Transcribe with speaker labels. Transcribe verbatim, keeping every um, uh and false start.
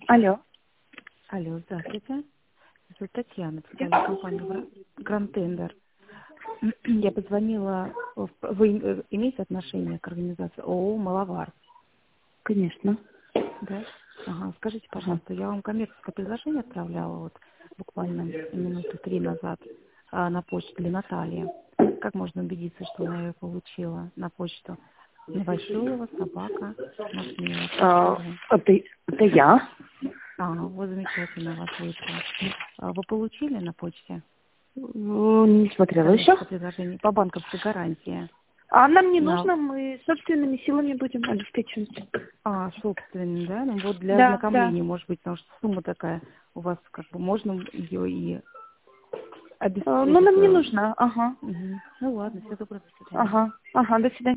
Speaker 1: Алло.
Speaker 2: Алло, здравствуйте. Это Татьяна, представитель компании «Гра- Гранд Тендер». Я позвонила. в- Вы э, имеете отношение к организации ООО «Маловар»?
Speaker 1: Конечно.
Speaker 2: Да? Ага. Скажите,
Speaker 1: Ага.
Speaker 2: пожалуйста, я вам коммерческое предложение отправляла вот буквально минуты три назад а, на почту для Натальи. Как можно убедиться, что она ее получила на почту? Новоселова, собака, Махмева, точка
Speaker 1: А,
Speaker 2: ру.
Speaker 1: это, это я.
Speaker 2: А, вот замечательно, вас вышло. А, Вы получили на почте
Speaker 1: М, Не смотрела еще.
Speaker 2: коммерческое предложение по банковской гарантии?
Speaker 1: А нам не
Speaker 2: На,
Speaker 1: нужно, мы собственными силами будем обеспечивать.
Speaker 2: а, собственно, да? Ну вот для
Speaker 1: Да, да.
Speaker 2: ознакомления, может быть, потому что сумма такая у вас, как бы, можно ее и
Speaker 1: А, Ну,
Speaker 2: обеспечить.
Speaker 1: нам не нужно. Ага.
Speaker 2: Угу. Ну ладно, все доброго, до свидания.
Speaker 1: Ага. Ага, до свидания.